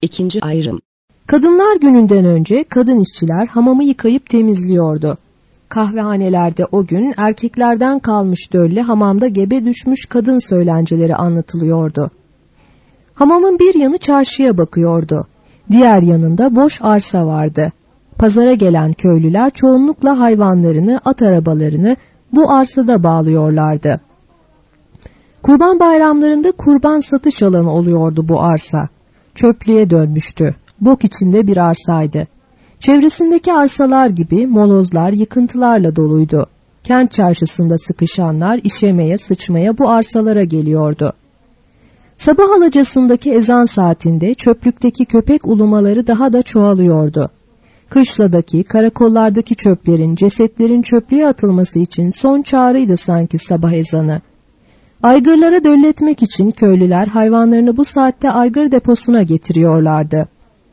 İkinci ayrım. Kadınlar Günü'nden önce kadın işçiler hamamı yıkayıp temizliyordu. Kahvehanelerde o gün erkeklerden kalmış dölle hamamda gebe düşmüş kadın söylenceleri anlatılıyordu. Hamamın bir yanı çarşıya bakıyordu. Diğer yanında boş arsa vardı. Pazara gelen köylüler çoğunlukla hayvanlarını, at arabalarını bu arsada bağlıyorlardı. Kurban bayramlarında kurban satış alanı oluyordu bu arsa. Çöplüğe dönmüştü. Bok içinde bir arsaydı. Çevresindeki arsalar gibi molozlar, yıkıntılarla doluydu. Kent çarşısında sıkışanlar işemeye, sıçmaya bu arsalara geliyordu. Sabah alacasındaki ezan saatinde çöplükteki köpek ulumaları daha da çoğalıyordu. Kışladaki, karakollardaki çöplerin, cesetlerin çöplüğe atılması için son çağrıydı sanki sabah ezanı. Aygırlara dölletmek için köylüler hayvanlarını bu saatte aygır deposuna getiriyorlardı.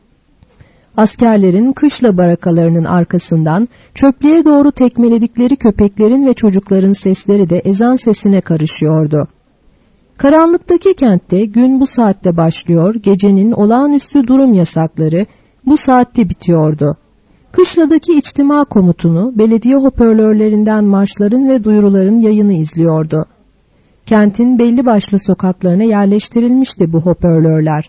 Askerlerin kışla barakalarının arkasından çöplüğe doğru tekmeledikleri köpeklerin ve çocukların sesleri de ezan sesine karışıyordu. Karanlıktaki kentte gün bu saatte başlıyor, gecenin olağanüstü durum yasakları bu saatte bitiyordu. Kışladaki içtima komutunu belediye hoparlörlerinden marşların ve duyuruların yayını izliyordu. Kentin belli başlı sokaklarına yerleştirilmişti bu hoparlörler.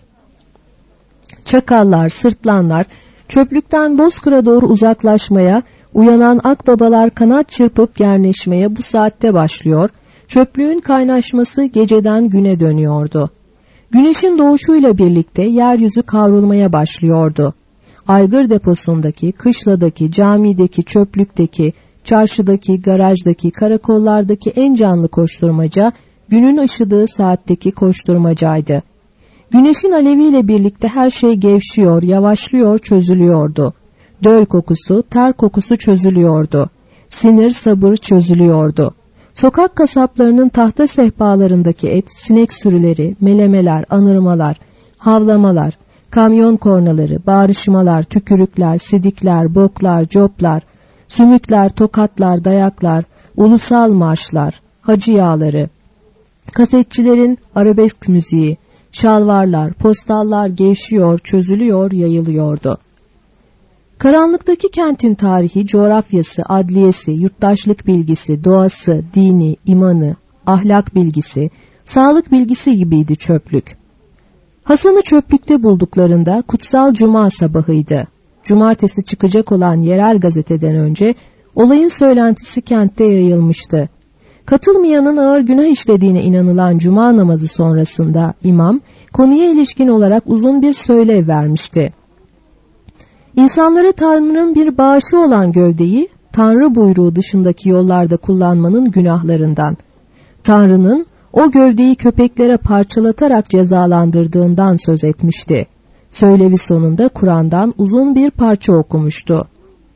Çakallar, sırtlanlar çöplükten bozkıra doğru uzaklaşmaya, uyanan akbabalar kanat çırpıp gerneşmeye bu saatte başlıyor, çöplüğün kaynaşması geceden güne dönüyordu. Güneşin doğuşuyla birlikte yeryüzü kavrulmaya başlıyordu. Aygır deposundaki, kışladaki, camideki, çöplükteki, çarşıdaki, garajdaki, karakollardaki en canlı koşturmaca, günün ışıdığı saatteki koşturmacaydı. Güneşin aleviyle birlikte her şey gevşiyor, yavaşlıyor, çözülüyordu. Döl kokusu, ter kokusu çözülüyordu. Sinir, sabır çözülüyordu. Sokak kasaplarının tahta sehpalarındaki et, sinek sürüleri, melemeler, anırmalar, havlamalar, kamyon kornaları, bağrışmalar, tükürükler, sidikler, boklar, coplar, sümükler, tokatlar, dayaklar, ulusal marşlar, hacı yağları, kasetçilerin arabesk müziği, şalvarlar, postallar gevşiyor, çözülüyor, yayılıyordu. Karanlıktaki kentin tarihi, coğrafyası, adliyesi, yurttaşlık bilgisi, doğası, dini, imanı, ahlak bilgisi, sağlık bilgisi gibiydi çöplük. Hasan'ı çöplükte bulduklarında kutsal cuma sabahıydı. Cumartesi çıkacak olan yerel gazeteden önce olayın söylentisi kentte yayılmıştı. Katılmayanın ağır günah işlediğine inanılan cuma namazı sonrasında imam konuya ilişkin olarak uzun bir söylev vermişti. İnsanlara Tanrı'nın bir bağışı olan gövdeyi Tanrı buyruğu dışındaki yollarda kullanmanın günahlarından, Tanrı'nın o gövdeyi köpeklere parçalatarak cezalandırdığından söz etmişti. Söylevi sonunda Kur'an'dan uzun bir parça okumuştu.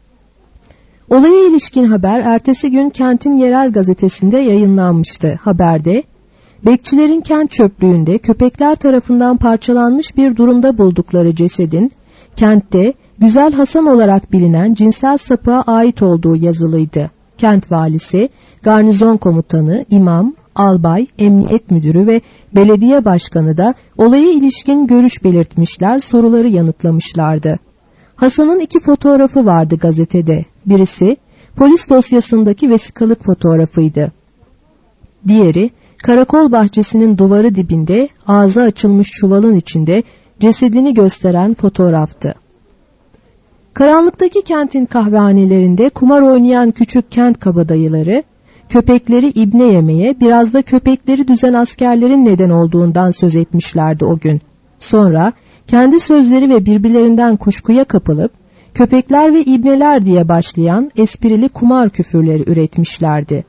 Olaya ilişkin haber ertesi gün kentin yerel gazetesinde yayınlanmıştı. Haberde, bekçilerin kent çöplüğünde köpekler tarafından parçalanmış bir durumda buldukları cesedin, kentte Güzel Hasan olarak bilinen cinsel sapığa ait olduğu yazılıydı. Kent valisi, garnizon komutanı, imam, albay, emniyet müdürü ve belediye başkanı da olaya ilişkin görüş belirtmişler, soruları yanıtlamışlardı. Hasan'ın 2 fotoğrafı vardı gazetede. Birisi polis dosyasındaki vesikalık fotoğrafıydı. Diğeri karakol bahçesinin duvarı dibinde ağzı açılmış çuvalın içinde cesedini gösteren fotoğraftı. Karanlıktaki kentin kahvehanelerinde kumar oynayan küçük kent kabadayıları, köpekleri ibne yemeye, biraz da köpekleri düzen askerlerin neden olduğundan söz etmişlerdi o gün. Sonra kendi sözleri ve birbirlerinden kuşkuya kapılıp, köpekler ve ibneler diye başlayan esprili kumar küfürleri üretmişlerdi.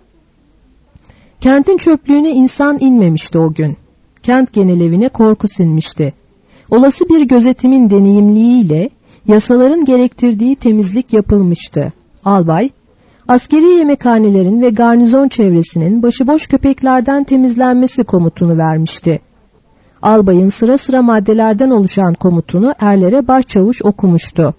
Kentin çöplüğüne insan inmemişti o gün. Kent genelevine korku sinmişti. Olası bir gözetimin deneyimliğiyle yasaların gerektirdiği temizlik yapılmıştı. Albay, askeri yemekhanelerin ve garnizon çevresinin başıboş köpeklerden temizlenmesi komutunu vermişti. Albayın sıra sıra maddelerden oluşan komutunu erlere başçavuş okumuştu.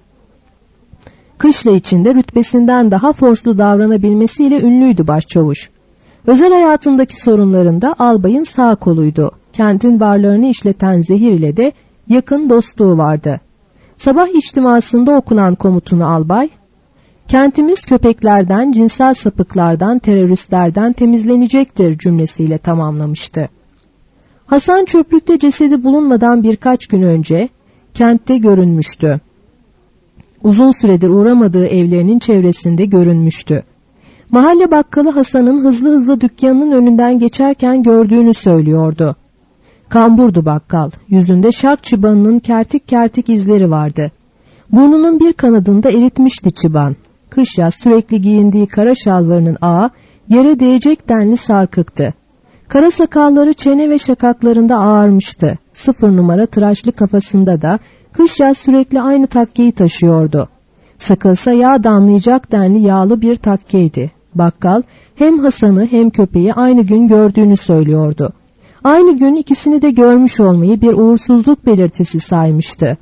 Kışla içinde rütbesinden daha forslu davranabilmesiyle ünlüydü başçavuş. Özel hayatındaki sorunlarında albayın sağ koluydu. Kentin varlarını işleten zehir ile de yakın dostluğu vardı. Sabah içtimasında okunan komutunu albay, "Kentimiz köpeklerden, cinsel sapıklardan, teröristlerden temizlenecektir" cümlesiyle tamamlamıştı. Hasan çöplükte cesedi bulunmadan birkaç gün önce kentte görünmüştü. Uzun süredir uğramadığı evlerinin çevresinde görünmüştü. Mahalle bakkalı Hasan'ın hızlı hızlı dükkanının önünden geçerken gördüğünü söylüyordu. Kamburdu bakkal, yüzünde şark çıbanının kertik kertik izleri vardı. Burnunun bir kanadında eritmişti çıban. Kış yaz sürekli giyindiği kara şalvarının ağı yere değecek denli sarkıktı. Kara sakalları çene ve şakaklarında ağarmıştı. 0 numara tıraşlı kafasında da kış yaz sürekli aynı takkeyi taşıyordu. Sıkılsa yağ damlayacak denli yağlı bir takkeydi. Bakkal hem Hasan'ı hem köpeği aynı gün gördüğünü söylüyordu. Aynı gün ikisini de görmüş olmayı bir uğursuzluk belirtisi saymıştı.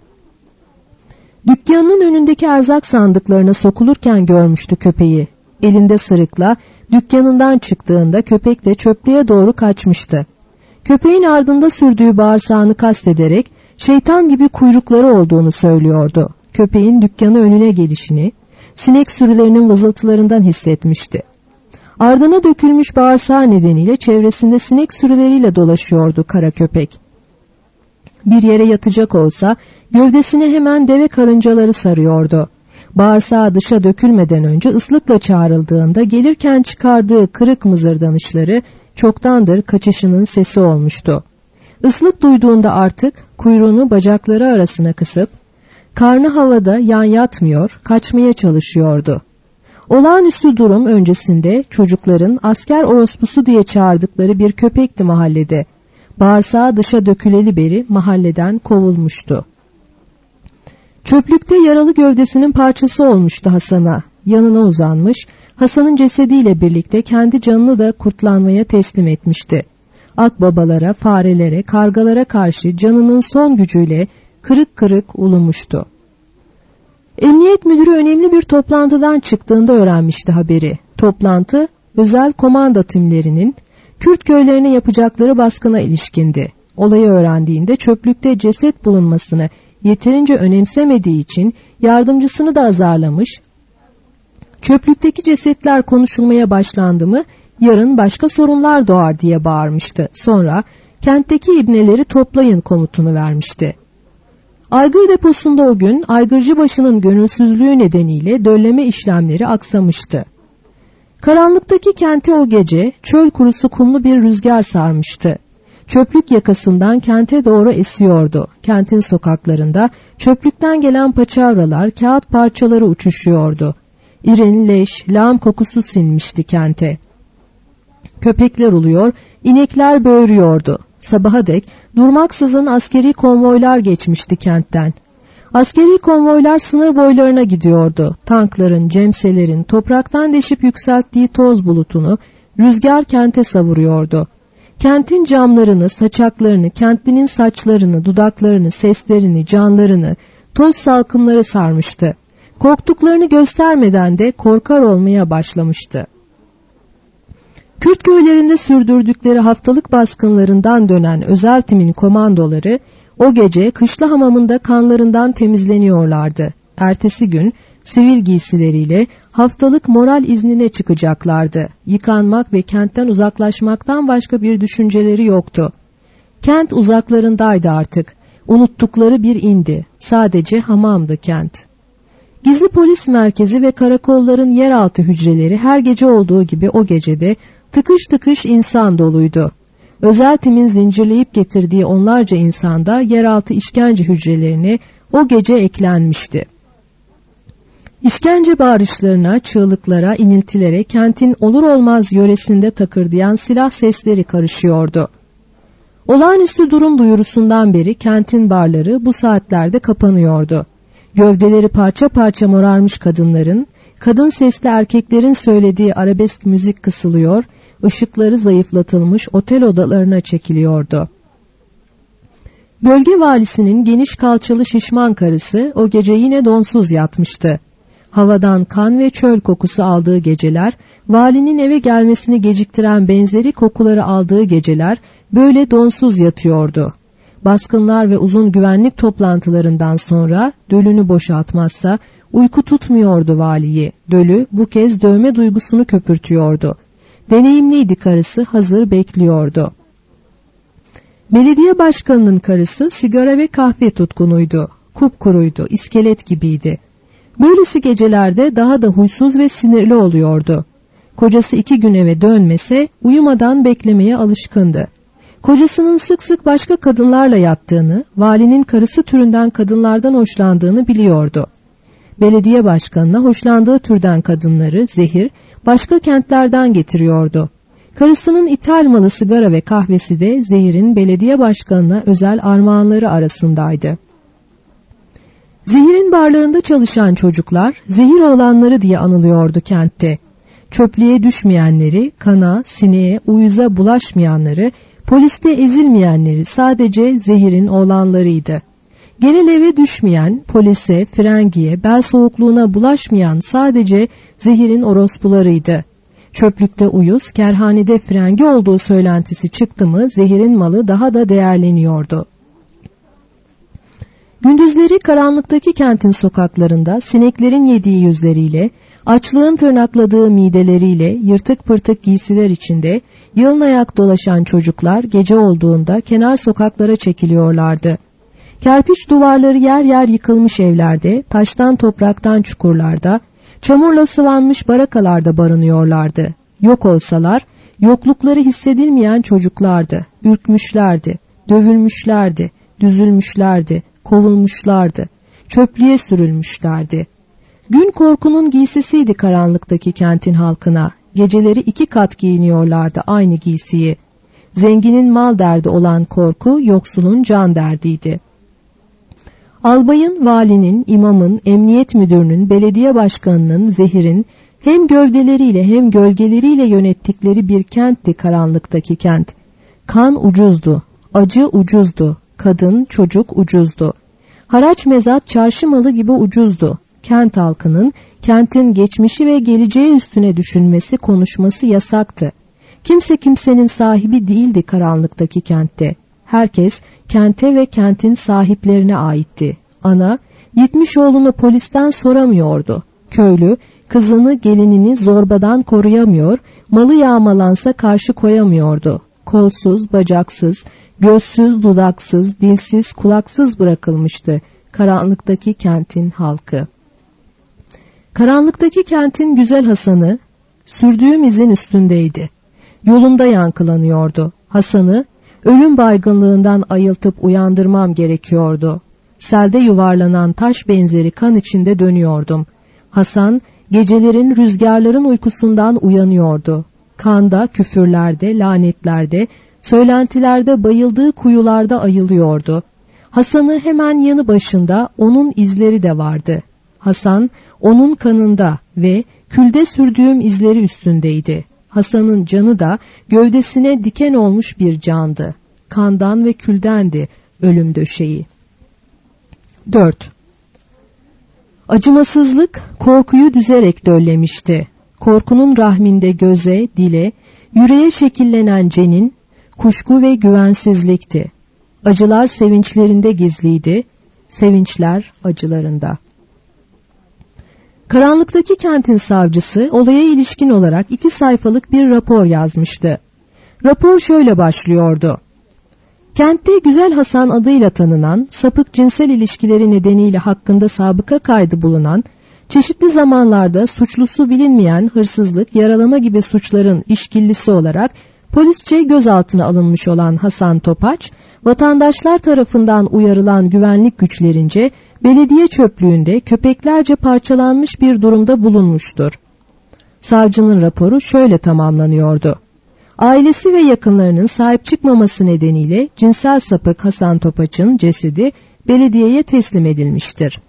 Dükkanının önündeki erzak sandıklarına sokulurken görmüştü köpeği. Elinde sırıkla dükkanından çıktığında köpek de çöplüğe doğru kaçmıştı. Köpeğin ardında sürdüğü bağırsağını kastederek şeytan gibi kuyrukları olduğunu söylüyordu. Köpeğin dükkanı önüne gelişini, sinek sürülerinin vızıltılarından hissetmişti. Ardına dökülmüş bağırsağı nedeniyle çevresinde sinek sürüleriyle dolaşıyordu kara köpek. Bir yere yatacak olsa gövdesine hemen deve karıncaları sarıyordu. Bağırsağı dışa dökülmeden önce ıslıkla çağrıldığında gelirken çıkardığı kırık mızırdanışları çoktandır kaçışının sesi olmuştu. Islık duyduğunda artık kuyruğunu bacakları arasına kısıp karnı havada yan yatmıyor, kaçmaya çalışıyordu. Olağanüstü durum öncesinde çocukların asker orospusu diye çağırdıkları bir köpekti mahallede. Bağırsağı dışa döküleli beri mahalleden kovulmuştu. Çöplükte yaralı gövdesinin parçası olmuştu Hasan'a. Yanına uzanmış, Hasan'ın cesediyle birlikte kendi canını da kurtlanmaya teslim etmişti. Akbabalara, farelere, kargalara karşı canının son gücüyle kırık kırık ulumuştu. Emniyet müdürü önemli bir toplantıdan çıktığında öğrenmişti haberi. Toplantı, özel komando timlerinin Kürt köylerine yapacakları baskına ilişkindi. Olayı öğrendiğinde çöplükte ceset bulunmasını yeterince önemsemediği için yardımcısını da azarlamış, "Çöplükteki cesetler konuşulmaya başlandı mı yarın başka sorunlar doğar" diye bağırmıştı. Sonra kentteki ibneleri toplayın komutunu vermişti. Aygır deposunda o gün aygırcıbaşının gönülsüzlüğü nedeniyle dölleme işlemleri aksamıştı. Karanlıktaki kenti o gece çöl kurusu kumlu bir rüzgar sarmıştı. Çöplük yakasından kente doğru esiyordu. Kentin sokaklarında çöplükten gelen paçavralar, kağıt parçaları uçuşuyordu. İrin, leş, lağım kokusu sinmişti kente. Köpekler uluyor, inekler böğürüyordu. Sabaha dek durmaksızın askeri konvoylar geçmişti kentten. Askeri konvoylar sınır boylarına gidiyordu. Tankların, cemselerin topraktan deşip yükselttiği toz bulutunu rüzgar kente savuruyordu. Kentin camlarını, saçaklarını, kentlinin saçlarını, dudaklarını, seslerini, canlarını, toz salkımları sarmıştı. Korktuklarını göstermeden de korkar olmaya başlamıştı. Kürt köylerinde sürdürdükleri haftalık baskınlarından dönen özel timin komandoları o gece kışla hamamında kanlarından temizleniyorlardı. Ertesi gün sivil giysileriyle haftalık moral iznine çıkacaklardı. Yıkanmak ve kentten uzaklaşmaktan başka bir düşünceleri yoktu. Kent uzaklarındaydı artık. Unuttukları bir indi. Sadece hamamdı kent. Gizli polis merkezi ve karakolların yeraltı hücreleri her gece olduğu gibi o gecede tıkış tıkış insan doluydu. Özel timin zincirleyip getirdiği onlarca insan da yeraltı işkence hücrelerine o gece eklenmişti. İşkence bağırışlarına, çığlıklara, iniltilere kentin olur olmaz yöresinde takırdayan silah sesleri karışıyordu. Olağanüstü durum duyurusundan beri kentin barları bu saatlerde kapanıyordu. Gövdeleri parça parça morarmış kadınların, kadın sesli erkeklerin söylediği arabesk müzik kısılıyor, ışıkları zayıflatılmış otel odalarına çekiliyordu. Bölge valisinin geniş kalçalı şişman karısı o gece yine donsuz yatmıştı. Havadan kan ve çöl kokusu aldığı geceler, valinin eve gelmesini geciktiren benzeri kokuları aldığı geceler böyle donsuz yatıyordu. baskınlar ve uzun güvenlik toplantılarından sonra dölünü boşaltmazsa uyku tutmuyordu valiyi. Dölü bu kez dövme duygusunu köpürtüyordu. Deneyimliydi karısı, hazır bekliyordu. Belediye başkanının karısı sigara ve kahve tutkunuydu. Kupkuruydu, iskelet gibiydi. Böylesi gecelerde daha da huysuz ve sinirli oluyordu. Kocası 2 gün eve dönmese uyumadan beklemeye alışkındı. Kocasının sık sık başka kadınlarla yattığını, valinin karısı türünden kadınlardan hoşlandığını biliyordu. Belediye başkanına hoşlandığı türden kadınları Zehir başka kentlerden getiriyordu. Karısının ithal malı sigara ve kahvesi de Zehir'in belediye başkanına özel armağanları arasındaydı. Zehir'in barlarında çalışan çocuklar Zehir oğlanları diye anılıyordu kentte. Çöplüğe düşmeyenleri, kana, sineğe, uyuza bulaşmayanları, poliste ezilmeyenleri sadece Zehir'in oğlanlarıydı. Genel eve düşmeyen, polise, frengiye, bel soğukluğuna bulaşmayan sadece Zehir'in orospularıydı. Çöplükte uyuz, kerhanede frengi olduğu söylentisi çıktı mı Zehir'in malı daha da değerleniyordu. Gündüzleri karanlıktaki kentin sokaklarında sineklerin yediği yüzleriyle, açlığın tırnakladığı mideleriyle yırtık pırtık giysiler içinde yalın ayak dolaşan çocuklar gece olduğunda kenar sokaklara çekiliyorlardı. Kerpiç duvarları yer yer yıkılmış evlerde, taştan topraktan çukurlarda, çamurla sıvanmış barakalarda barınıyorlardı. Yok olsalar, yoklukları hissedilmeyen çocuklardı, ürkmüşlerdi, dövülmüşlerdi, düzülmüşlerdi, kovulmuşlardı, çöplüğe sürülmüşlerdi. Gün korkunun giysisiydi karanlıktaki kentin halkına. Geceleri 2 kat giyiniyorlardı aynı giysiyi. Zenginin mal derdi olan korku, yoksulun can derdiydi. Albayın, valinin, imamın, emniyet müdürünün, belediye başkanının, Zehir'in hem gövdeleriyle hem gölgeleriyle yönettikleri bir kentti karanlıktaki kent. Kan ucuzdu, acı ucuzdu, kadın, çocuk ucuzdu. Haraç mezat çarşı malı gibi ucuzdu. Kent halkının kentin geçmişi ve geleceği üstüne düşünmesi, konuşması yasaktı. Kimse kimsenin sahibi değildi karanlıktaki kentte. Herkes kente ve kentin sahiplerine aitti. Ana, gitmiş oğlunu polisten soramıyordu. Köylü, kızını, gelinini zorbadan koruyamıyor, malı yağmalansa karşı koyamıyordu. Kolsuz, bacaksız, gözsüz, dudaksız, dilsiz, kulaksız bırakılmıştı karanlıktaki kentin halkı. Karanlıktaki kentin güzel Hasan'ı sürdüğüm izin üstündeydi. Yolumda yankılanıyordu. Hasan'ı ölüm baygınlığından ayıltıp uyandırmam gerekiyordu. Selde yuvarlanan taş benzeri kan içinde dönüyordum. Hasan gecelerin rüzgarların uykusundan uyanıyordu. Kanda, küfürlerde, lanetlerde, söylentilerde bayıldığı kuyularda ayılıyordu. Hasan'ı hemen yanı başında onun izleri de vardı. Hasan onun kanında ve külde sürdüğüm izleri üstündeydi. Hasan'ın canı da gövdesine diken olmuş bir candı. Kandan ve küldendi ölüm döşeği. 4. Acımasızlık korkuyu düzerek döllemişti. Korkunun rahminde göze, dile, yüreğe şekillenen cenin, kuşku ve güvensizlikti. Acılar sevinçlerinde gizliydi, sevinçler acılarında. Karanlıktaki kentin savcısı olaya ilişkin olarak 2 sayfalık bir rapor yazmıştı. Rapor şöyle başlıyordu. Kentte Güzel Hasan adıyla tanınan, sapık cinsel ilişkileri nedeniyle hakkında sabıka kaydı bulunan, çeşitli zamanlarda suçlusu bilinmeyen hırsızlık, yaralama gibi suçların işkillisi olarak polisçe gözaltına alınmış olan Hasan Topaç, vatandaşlar tarafından uyarılan güvenlik güçlerince belediye çöplüğünde köpeklerce parçalanmış bir durumda bulunmuştur. Savcının raporu şöyle tamamlanıyordu. Ailesi ve yakınlarının sahip çıkmaması nedeniyle cinsel sapık Hasan Topaç'ın cesedi belediyeye teslim edilmiştir.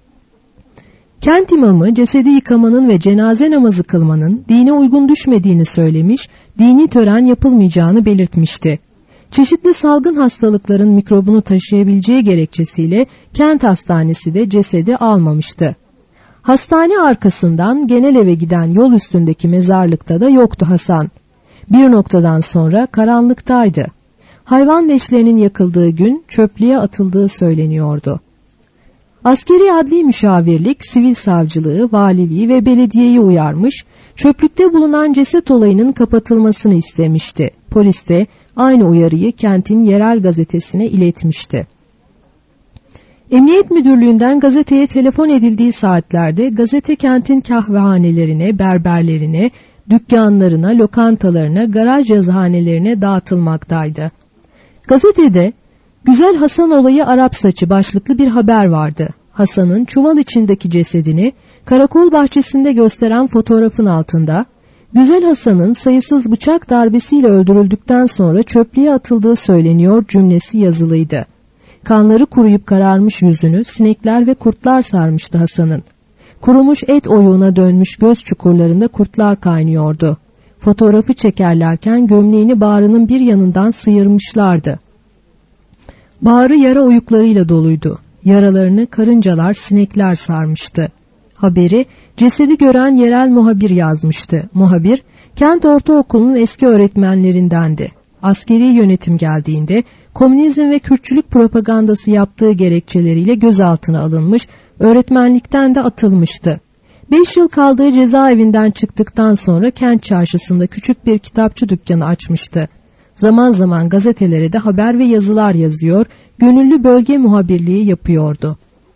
Kent imamı cesedi yıkamanın ve cenaze namazı kılmanın dine uygun düşmediğini söylemiş, dini tören yapılmayacağını belirtmişti. Çeşitli salgın hastalıkların mikrobunu taşıyabileceği gerekçesiyle kent hastanesi de cesedi almamıştı. Hastane arkasından genel eve giden yol üstündeki mezarlıkta da yoktu Hasan. Bir noktadan sonra karanlıktaydı. hayvan leşlerinin yakıldığı gün çöplüğe atıldığı söyleniyordu. Askeri adli müşavirlik, sivil savcılığı, valiliği ve belediyeyi uyarmış, çöplükte bulunan ceset olayının kapatılmasını istemişti. Polis de aynı uyarıyı kentin yerel gazetesine iletmişti. Emniyet Müdürlüğü'nden gazeteye telefon edildiği saatlerde gazete kentin kahvehanelerine, berberlerine, dükkanlarına, lokantalarına, garaj yazıhanelerine dağıtılmaktaydı. Gazetede "Güzel Hasan olayı Arap saçı" başlıklı bir haber vardı. Hasan'ın çuval içindeki cesedini karakol bahçesinde gösteren fotoğrafın altında "Güzel Hasan'ın sayısız bıçak darbesiyle öldürüldükten sonra çöplüğe atıldığı söyleniyor" cümlesi yazılıydı. Kanları kuruyup kararmış yüzünü sinekler ve kurtlar sarmıştı Hasan'ın. Kurumuş et oyuğuna dönmüş göz çukurlarında kurtlar kaynıyordu. Fotoğrafı çekerlerken gömleğini bağrının bir yanından sıyırmışlardı. Bağrı yara oyuklarıyla doluydu. Yaralarını karıncalar, sinekler sarmıştı. Haberi cesedi gören yerel muhabir yazmıştı. Muhabir, kent ortaokulunun eski öğretmenlerindendi. Askeri yönetim geldiğinde komünizm ve Kürtçülük propagandası yaptığı gerekçeleriyle gözaltına alınmış, öğretmenlikten de atılmıştı. 5 yıl kaldığı cezaevinden çıktıktan sonra kent çarşısında küçük bir kitapçı dükkanı açmıştı. Zaman zaman gazetelere de haber ve yazılar yazıyor, gönüllü bölge muhabirliği yapıyordu.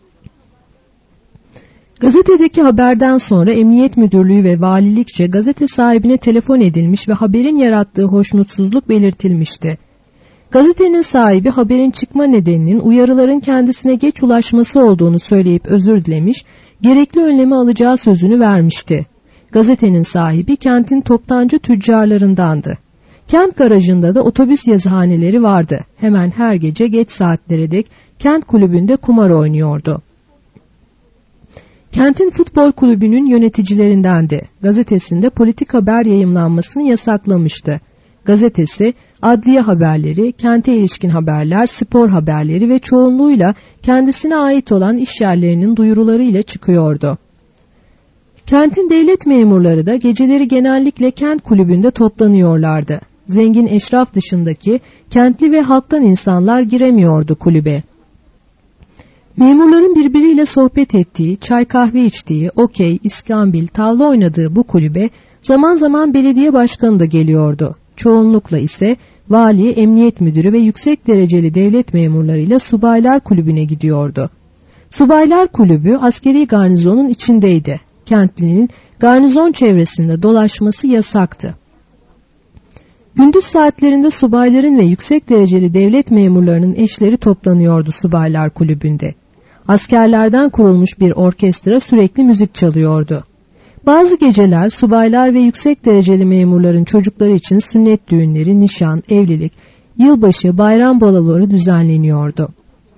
Gazetedeki haberden sonra Emniyet Müdürlüğü ve valilikçe gazete sahibine telefon edilmiş ve haberin yarattığı hoşnutsuzluk belirtilmişti. Gazetenin sahibi haberin çıkma nedeninin uyarıların kendisine geç ulaşması olduğunu söyleyip özür dilemiş, gerekli önlemi alacağı sözünü vermişti. Gazetenin sahibi kentin toptancı tüccarlarındandı. Kent garajında da otobüs yazıhaneleri vardı. Hemen her gece geç saatlere dek kent kulübünde kumar oynuyordu. Kentin futbol kulübünün yöneticilerindendi. Gazetesinde politik haber yayımlanmasını yasaklamıştı. Gazetesi adliye haberleri, kente ilişkin haberler, spor haberleri ve çoğunluğuyla kendisine ait olan iş yerlerinin duyurularıyla çıkıyordu. Kentin devlet memurları da geceleri genellikle kent kulübünde toplanıyorlardı. Zengin eşraf dışındaki kentli ve halktan insanlar giremiyordu kulübe. Memurların birbiriyle sohbet ettiği, çay kahve içtiği, okey, iskambil, tavla oynadığı bu kulübe zaman zaman belediye başkanı da geliyordu. Çoğunlukla ise vali, emniyet müdürü ve yüksek dereceli devlet memurlarıyla subaylar kulübüne gidiyordu. Subaylar kulübü askeri garnizonun içindeydi. Kentlinin garnizon çevresinde dolaşması yasaktı. Gündüz saatlerinde subayların ve yüksek dereceli devlet memurlarının eşleri toplanıyordu subaylar kulübünde. Askerlerden kurulmuş bir orkestra sürekli müzik çalıyordu. Bazı geceler subaylar ve yüksek dereceli memurların çocukları için sünnet düğünleri, nişan, evlilik, yılbaşı, bayram baloları düzenleniyordu.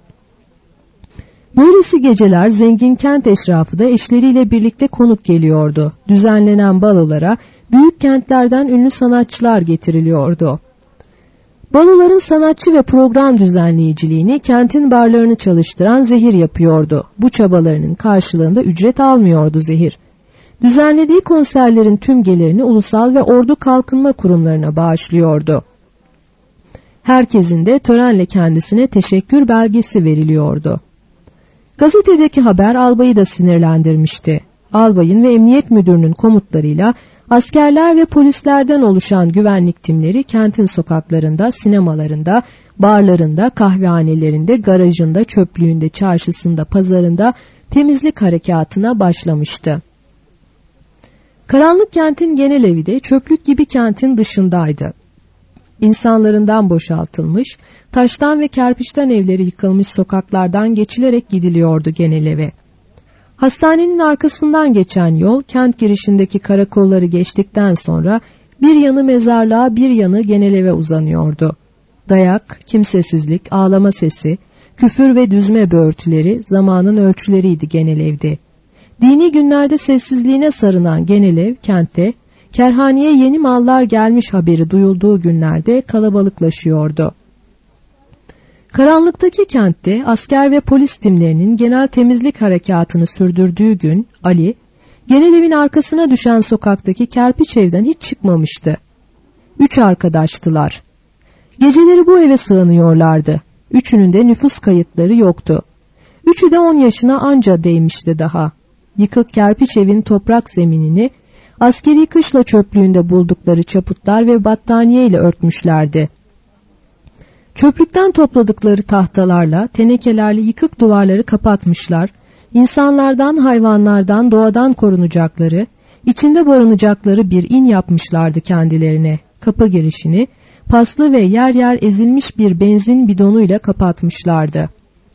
Böylesi geceler zengin kent eşrafı da eşleriyle birlikte konuk geliyordu. Düzenlenen balolara büyük kentlerden ünlü sanatçılar getiriliyordu. Baloların sanatçı ve program düzenleyiciliğini kentin barlarını çalıştıran Zehir yapıyordu. Bu çabalarının karşılığında ücret almıyordu Zehir. Düzenlediği konserlerin tüm gelirini ulusal ve ordu kalkınma kurumlarına bağışlıyordu. Herkesin de törenle kendisine teşekkür belgesi veriliyordu. Gazetedeki haber albayı da sinirlendirmişti. Albayın ve emniyet müdürünün komutlarıyla askerler ve polislerden oluşan güvenlik timleri kentin sokaklarında, sinemalarında, barlarında, kahvehanelerinde, garajında, çöplüğünde, çarşısında, pazarında temizlik harekatına başlamıştı. Karanlık kentin genel evi de çöplük gibi kentin dışındaydı. İnsanlarından boşaltılmış, taştan ve kerpiçten evleri yıkılmış sokaklardan geçilerek gidiliyordu genel eve. Hastanenin arkasından geçen yol kent girişindeki karakolları geçtikten sonra bir yanı mezarlığa bir yanı genel eve uzanıyordu. Dayak, kimsesizlik, ağlama sesi, küfür ve düzme böğürtüleri zamanın ölçüleriydi genel evde. Dini günlerde sessizliğine sarınan genel ev kentte, kerhaneye yeni mallar gelmiş haberi duyulduğu günlerde kalabalıklaşıyordu. Karanlıktaki kentte asker ve polis timlerinin genel temizlik harekatını sürdürdüğü gün Ali, genel evin arkasına düşen sokaktaki kerpiç evden hiç çıkmamıştı. 3 arkadaştılar. Geceleri bu eve sığınıyorlardı. Üçünün de nüfus kayıtları yoktu. Üçü de 10 yaşına anca değmişti daha. Yıkık kerpiç evin toprak zeminini askeri kışla çöplüğünde buldukları çaputlar ve battaniye ile örtmüşlerdi. Çöplükten topladıkları tahtalarla, tenekelerle yıkık duvarları kapatmışlar, insanlardan, hayvanlardan, doğadan korunacakları, içinde barınacakları bir in yapmışlardı kendilerine. Kapı girişini paslı ve yer yer ezilmiş bir benzin bidonuyla kapatmışlardı.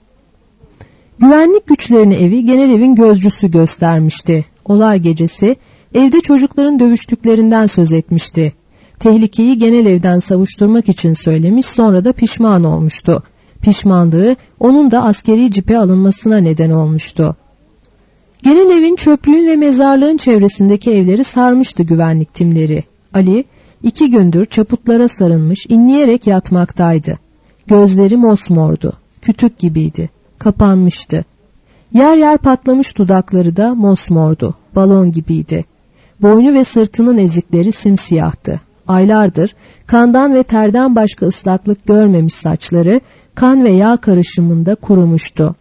Güvenlik güçlerini evi genel evin gözcüsü göstermişti. Olay gecesi evde çocukların dövüştüklerinden söz etmişti. Tehlikeyi genel evden savuşturmak için söylemiş, sonra da pişman olmuştu. Pişmanlığı onun da askeri cipe alınmasına neden olmuştu. Genel evin, çöplüğün ve mezarlığın çevresindeki evleri sarmıştı güvenlik timleri. Ali 2 gündür çaputlara sarılmış, inleyerek yatmaktaydı. Gözleri mosmordu, kütük gibiydi, kapanmıştı. Yer yer patlamış dudakları da mosmordu, balon gibiydi. Boynu ve sırtının ezikleri simsiyahtı. Aylardır kandan ve terden başka ıslaklık görmemiş saçları kan ve yağ karışımında kurumuştu.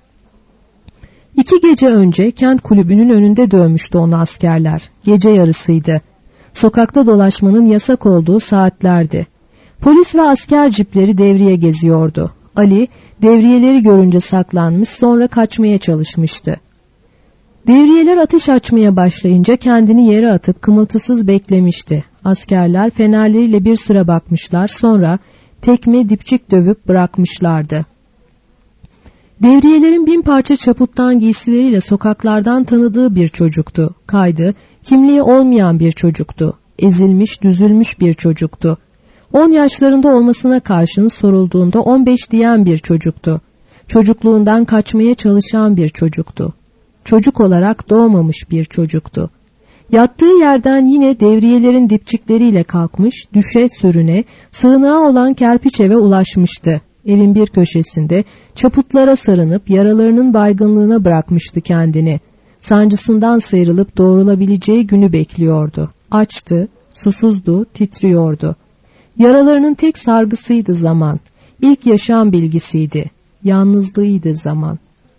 2 gece önce kent kulübünün önünde dövmüştü onu askerler. Gece yarısıydı. Sokakta dolaşmanın yasak olduğu saatlerdi. Polis ve asker cipleri devriye geziyordu. Ali devriyeleri görünce saklanmış, sonra kaçmaya çalışmıştı. Devriyeler ateş açmaya başlayınca kendini yere atıp kımıltısız beklemişti. Askerler fenerleriyle bir süre bakmışlar, sonra tekme dipçik dövüp bırakmışlardı. Devriyelerin 1000 parça çaputtan giysileriyle sokaklardan tanıdığı bir çocuktu. Kaydı, kimliği olmayan bir çocuktu. Ezilmiş, düzülmüş bir çocuktu. 10 yaşlarında olmasına karşın sorulduğunda 15 diyen bir çocuktu. Çocukluğundan kaçmaya çalışan bir çocuktu. Çocuk olarak doğmamış bir çocuktu. Yattığı yerden yine devriyelerin dipçikleriyle kalkmış, düşe sürüne, sığınağı olan kerpiç eve ulaşmıştı. Evin bir köşesinde çaputlara sarınıp yaralarının baygınlığına bırakmıştı kendini. Sancısından sıyrılıp doğrulabileceği günü bekliyordu. Açtı, susuzdu, titriyordu. Yaralarının tek sargısıydı zaman. İlk yaşam bilgisiydi. Yalnızlığıydı zaman.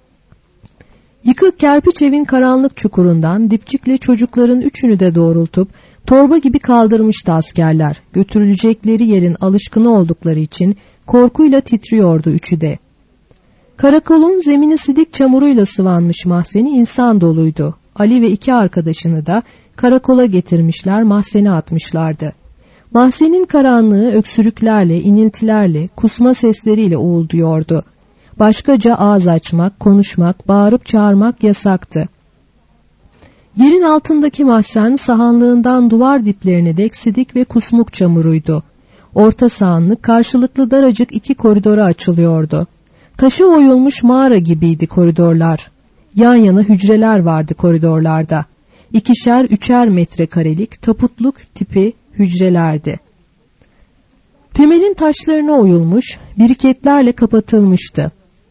Yıkık kerpiç evin karanlık çukurundan dipçikle çocukların üçünü de doğrultup torba gibi kaldırmıştı askerler. Götürülecekleri yerin alışkını oldukları için korkuyla titriyordu üçü de. Karakolun zemini sidik çamuruyla sıvanmış mahzeni insan doluydu. Ali ve 2 arkadaşını da karakola getirmişler, mahzene atmışlardı. Mahzenin karanlığı öksürüklerle, iniltilerle, kusma sesleriyle uğulduyordu. Başkaca ağız açmak, konuşmak, bağırıp çağırmak yasaktı. Yerin altındaki mahzen sahanlığından duvar diplerine dek sidik ve kusmuk çamuruydu. Orta sahanlık karşılıklı daracık 2 koridora açılıyordu. Taşı oyulmuş mağara gibiydi koridorlar. Yan yana hücreler vardı koridorlarda. 2'şer 3'er metrekarelik taputluk tipi hücrelerdi. Temelin taşlarına oyulmuş, biriketlerle kapatılmıştı.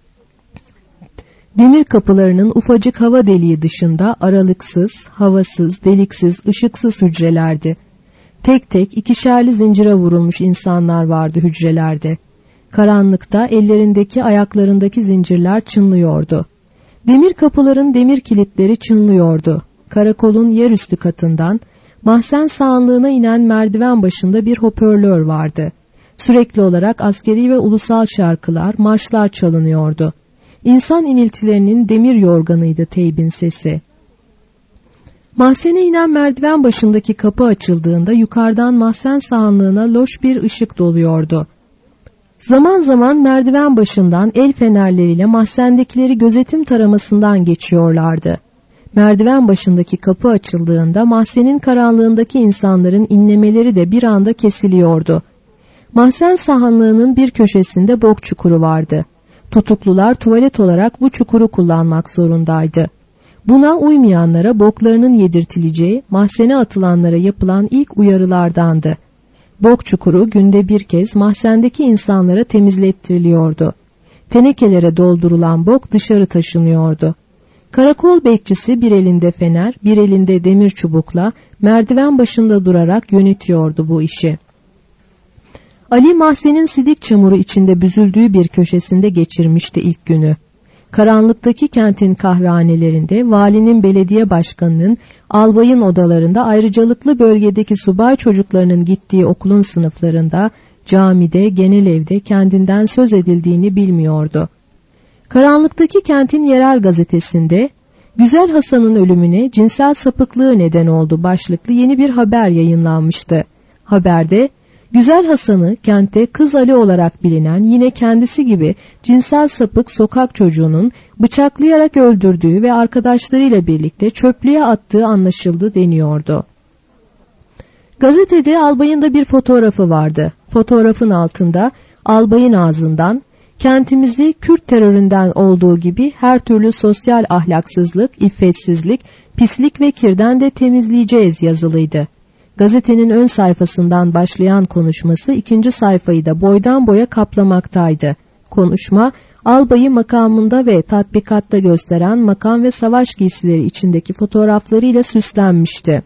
Demir kapılarının ufacık hava deliği dışında aralıksız, havasız, deliksiz, ışıksız hücrelerdi. Tek tek 2'şerli zincire vurulmuş insanlar vardı hücrelerde. Karanlıkta ellerindeki, ayaklarındaki zincirler çınlıyordu. Demir kapıların demir kilitleri çınlıyordu. Karakolun yerüstü katından mahzen sahanlığına inen merdiven başında bir hoparlör vardı. Sürekli olarak askeri ve ulusal şarkılar, marşlar çalınıyordu. İnsan iniltilerinin demir yorganıydı teybin sesi. Mahzene inen merdiven başındaki kapı açıldığında yukarıdan mahzen sahanlığına loş bir ışık doluyordu. Zaman zaman merdiven başından el fenerleriyle mahzendekileri gözetim taramasından geçiyorlardı. Merdiven başındaki kapı açıldığında mahzenin karanlığındaki insanların inlemeleri de bir anda kesiliyordu. Mahzen sahanlığının bir köşesinde bok çukuru vardı. Tutuklular tuvalet olarak bu çukuru kullanmak zorundaydı. Buna uymayanlara boklarının yedirtileceği mahzene atılanlara yapılan ilk uyarılardandı. Bok çukuru günde bir kez mahzendeki insanlara temizlettiriliyordu. Tenekelere doldurulan bok dışarı taşınıyordu. Karakol bekçisi bir elinde fener, bir elinde demir çubukla merdiven başında durarak yönetiyordu bu işi. Ali mahzenin sidik çamuru içinde büzüldüğü bir köşesinde geçirmişti ilk günü. Karanlıktaki kentin kahvehanelerinde, valinin, belediye başkanının, albayın odalarında, ayrıcalıklı bölgedeki subay çocuklarının gittiği okulun sınıflarında, camide, genel evde kendinden söz edildiğini bilmiyordu. Karanlıktaki kentin yerel gazetesinde, Güzel Hasan'ın ölümüne cinsel sapıklığı neden oldu başlıklı yeni bir haber yayınlanmıştı. Haberde, Güzel Hasan'ı kentte Kız Ali olarak bilinen yine kendisi gibi cinsel sapık sokak çocuğunun bıçaklayarak öldürdüğü ve arkadaşlarıyla birlikte çöplüğe attığı anlaşıldı deniyordu. Gazetede albayın da bir fotoğrafı vardı. Fotoğrafın altında albayın ağzından "Kentimizi Kürt teröründen olduğu gibi her türlü sosyal ahlaksızlık, iffetsizlik, pislik ve kirden de temizleyeceğiz" yazılıydı. Gazetenin ön sayfasından başlayan konuşması ikinci sayfayı da boydan boya kaplamaktaydı. Konuşma, albayı makamında ve tatbikatta gösteren makam ve savaş giysileri içindeki fotoğraflarıyla süslenmişti.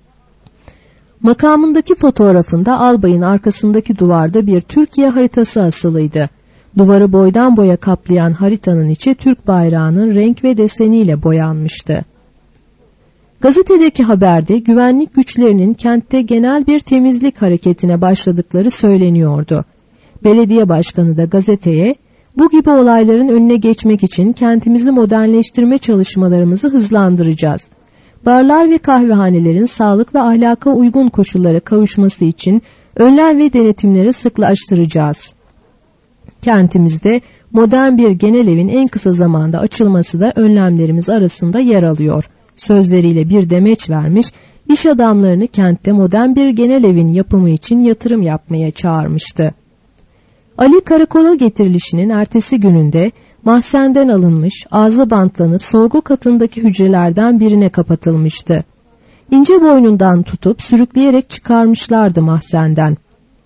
Makamındaki fotoğrafında albayın arkasındaki duvarda bir Türkiye haritası asılıydı. Duvarı boydan boya kaplayan haritanın içi Türk bayrağının renk ve deseniyle boyanmıştı. Gazetedeki haberde güvenlik güçlerinin kentte genel bir temizlik hareketine başladıkları söyleniyordu. Belediye başkanı da gazeteye, "Bu gibi olayların önüne geçmek için kentimizi modernleştirme çalışmalarımızı hızlandıracağız. Barlar ve kahvehanelerin sağlık ve ahlaka uygun koşullara kavuşması için önlem ve denetimleri sıklaştıracağız. Kentimizde modern bir genel evin en kısa zamanda açılması da önlemlerimiz arasında yer alıyor" sözleriyle bir demeç vermiş, iş adamlarını kentte modern bir genel evin yapımı için yatırım yapmaya çağırmıştı. Ali karakola getirilişinin ertesi gününde mahzenden alınmış, ağzı bantlanıp sorgu katındaki hücrelerden birine kapatılmıştı. İnce boynundan tutup sürükleyerek çıkarmışlardı mahzenden.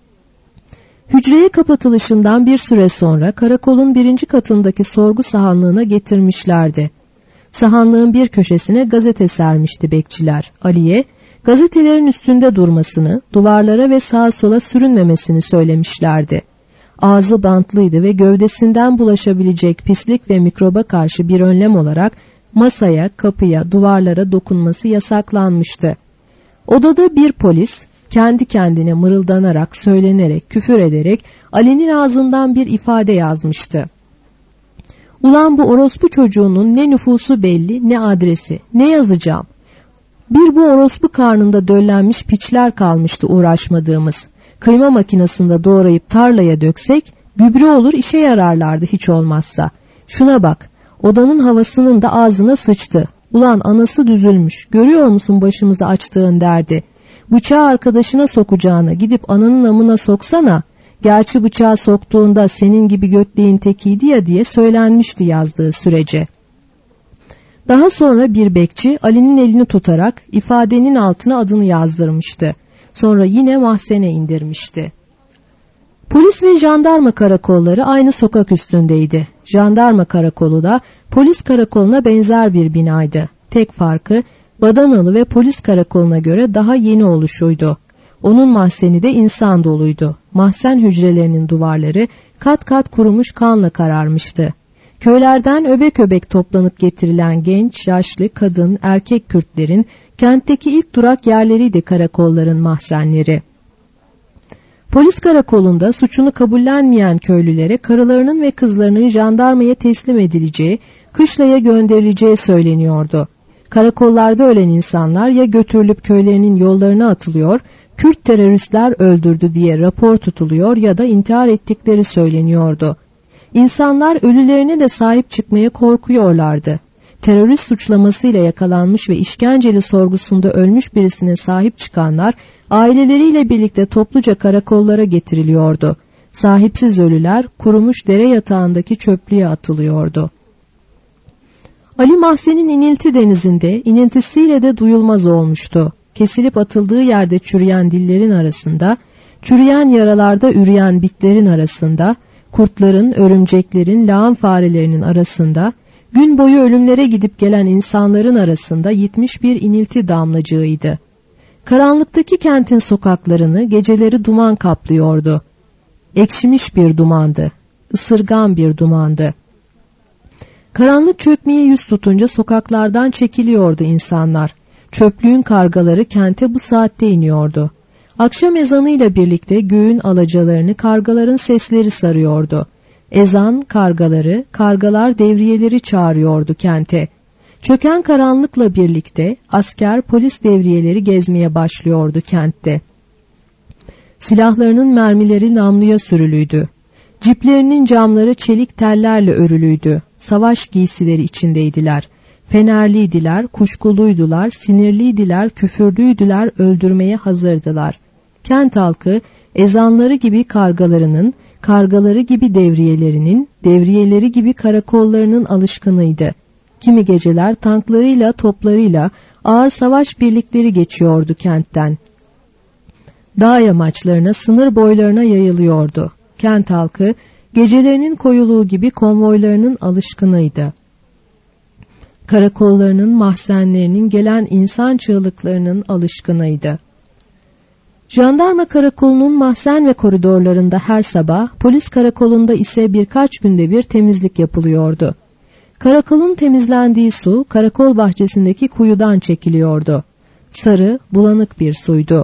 Hücreye kapatılışından bir süre sonra karakolun 1. katındaki sorgu sahanlığına getirmişlerdi. Sahanlığın bir köşesine gazete sermişti bekçiler. Ali'ye gazetelerin üstünde durmasını, duvarlara ve sağa sola sürünmemesini söylemişlerdi. Ağzı bantlıydı ve gövdesinden bulaşabilecek pislik ve mikroba karşı bir önlem olarak masaya, kapıya, duvarlara dokunması yasaklanmıştı. Odada bir polis kendi kendine mırıldanarak, söylenerek, küfür ederek Ali'nin ağzından bir ifade yazmıştı. "Ulan bu orospu çocuğunun ne nüfusu belli, ne adresi, ne yazacağım? Bir bu orospu karnında döllenmiş piçler kalmıştı uğraşmadığımız. Kıyma makinesinde doğrayıp tarlaya döksek, gübre olur, işe yararlardı hiç olmazsa. Şuna bak, odanın havasının da ağzına sıçtı. Ulan anası düzülmüş, görüyor musun başımıza açtığın derdi? Bıçağı arkadaşına sokacağına gidip ananın amına soksana. Gerçi bıçağı soktuğunda senin gibi götleğin tekiydi ya" diye söylenmişti yazdığı sürece. Daha sonra bir bekçi Ali'nin elini tutarak ifadenin altına adını yazdırmıştı. Sonra yine mahzene indirmişti. Polis ve jandarma karakolları aynı sokak üstündeydi. Jandarma karakolu da polis karakoluna benzer bir binaydı. Tek farkı Badanalı ve polis karakoluna göre daha yeni oluşuydu. Onun mahzeni de insan doluydu. Mahzen hücrelerinin duvarları kat kat kurumuş kanla kararmıştı. Köylerden öbek öbek toplanıp getirilen genç, yaşlı, kadın, erkek Kürtlerin kentteki ilk durak yerleriydi karakolların mahzenleri. Polis karakolunda suçunu kabullenmeyen köylülere karılarının ve kızlarının jandarmaya teslim edileceği, kışlaya gönderileceği söyleniyordu. Karakollarda ölen insanlar ya götürülüp köylerinin yollarına atılıyor, Kürt teröristler öldürdü diye rapor tutuluyor ya da intihar ettikleri söyleniyordu. İnsanlar ölülerine de sahip çıkmaya korkuyorlardı. Terörist suçlamasıyla yakalanmış ve işkenceli sorgusunda ölmüş birisine sahip çıkanlar aileleriyle birlikte topluca karakollara getiriliyordu. Sahipsiz ölüler kurumuş dere yatağındaki çöplüğe atılıyordu. Ali mahzenin inilti denizinde, iniltisiyle de duyulmaz olmuştu. Kesilip atıldığı yerde çürüyen dillerin arasında, çürüyen yaralarda üreyen bitlerin arasında, kurtların, örümceklerin, lağım farelerinin arasında, gün boyu ölümlere gidip gelen insanların arasında yitmiş bir inilti damlacığıydı. Karanlıktaki kentin sokaklarını geceleri duman kaplıyordu. Ekşimiş bir dumandı. Isırgan bir dumandı. Karanlık çökmeye yüz tutunca sokaklardan çekiliyordu insanlar. Çöplüğün kargaları kente bu saatte iniyordu. Akşam ezanıyla birlikte göğün alacalarını kargaların sesleri sarıyordu. Ezan kargaları, kargalar devriyeleri çağırıyordu kente. Çöken karanlıkla birlikte asker, polis devriyeleri gezmeye başlıyordu kentte. Silahlarının mermileri namluya sürülüydü. Ciplerinin camları çelik tellerle örülüydü. Savaş giysileri içindeydiler. Fenerliydiler, kuşkuluydular, sinirliydiler, küfürlüydüler, öldürmeye hazırdılar. Kent halkı ezanları gibi kargalarının, kargaları gibi devriyelerinin, devriyeleri gibi karakollarının alışkınıydı. Kimi geceler tanklarıyla, toplarıyla ağır savaş birlikleri geçiyordu kentten. Dağ yamaçlarına, sınır boylarına yayılıyordu. Kent halkı gecelerinin koyuluğu gibi konvoylarının alışkınıydı. Karakollarının, mahzenlerinin, gelen insan çığlıklarının alışkınıydı. Jandarma karakolunun mahzen ve koridorlarında her sabah, polis karakolunda ise birkaç günde bir temizlik yapılıyordu. Karakolun temizlendiği su, karakol bahçesindeki kuyudan çekiliyordu. Sarı, bulanık bir suydu.